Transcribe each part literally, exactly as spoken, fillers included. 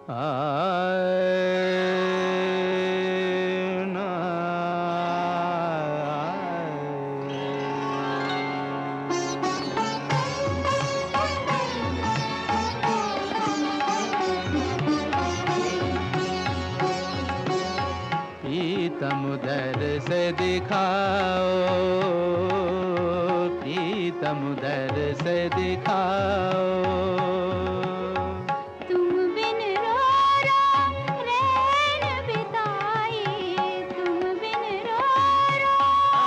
प्रीतम उधर से दिखाओ, प्रीतम उधर से दिखाओ। तुम बिन रो रो रैन बिताए, तुम बिन रो रो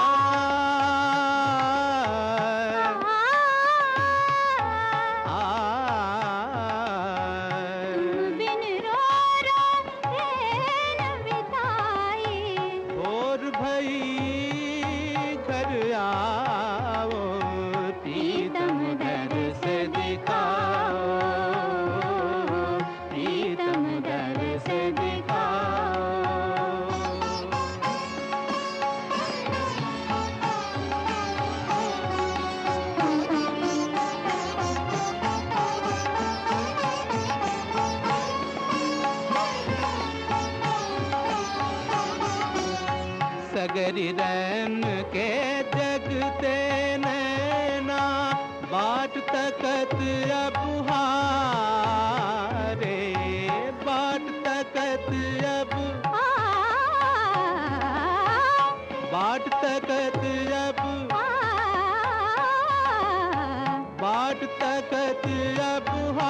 तुम बिन रो रो रैन बिताए। और भई घर आओ, प्रीतम उधर से दिखाओ, प्रीतम उधर से दिखाओ। सगरी रैन के जगते नैना, बाट तकत अब हारे, बाट तकत अब बाट तकत अब बाट तकत अब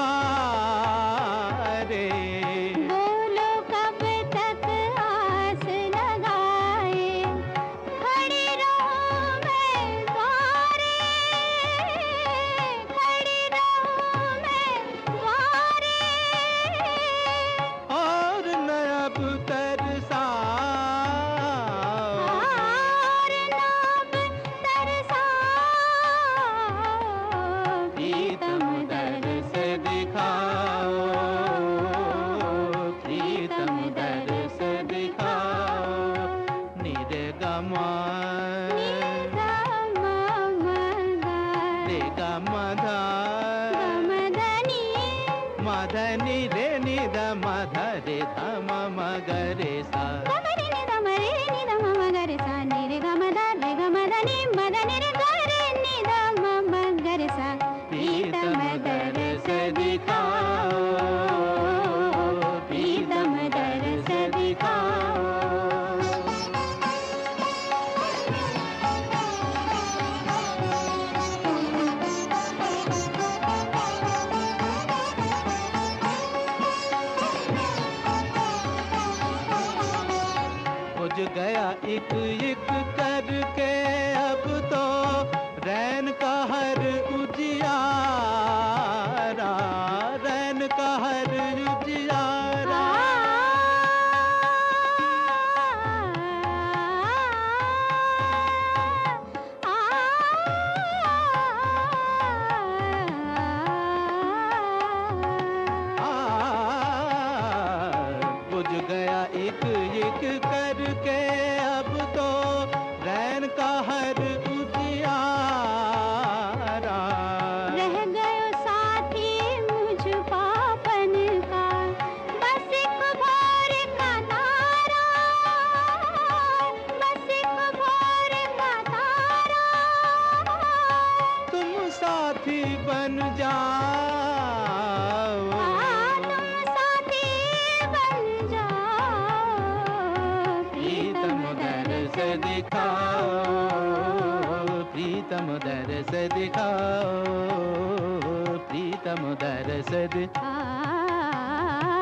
हारे। बोलो कब तक आस लगाए, खड़ी रहूं मैं द्वारे, खड़ी रहूं मैं द्वारे। और न अब तरसाओ, और न अब तरसाओ। प्रीतम उधर से दिखाओ, प्रीतम उधर से दिखाओ। निरे गमा रे गमधा गमदनी मधनि रे निध मध रे धम मगरे सा। गमरे नि गमरे नि ध म गरे सा, नि रे गमदा रे गमदनी मदनि रे गरे नि ध म गरे सा। प्रीतम उधर से दिखाओ, प्रीतम उधर से दिखाओ। बुझ गया एक एक करके अब तो रैन का हर उजियारा, रैन का हर उजियारा। बुझ गया एक एक करके अब तो रैन का हर उजियारा। रह गयो साथी मुझ पापन का, बस एक भोर का तारा, बस एक भोर का तारा। तुम साथी बन जाओ, तुम साथी बन जाओ। प्रीतम उधर से दिखाओ, प्रीतम उधर से दिखाओ, प्रीतम उधर से दिखाओ।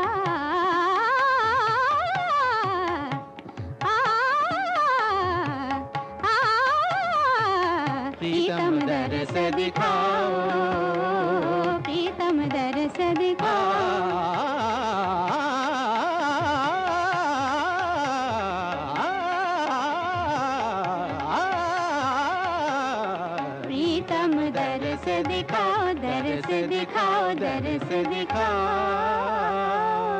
प्रीतम उधर से दिखाओ, प्रीतम दर से दिखाओ। प्रीतम दर से दिखाओ, दर से दिखाओ, दर से दिखाओ।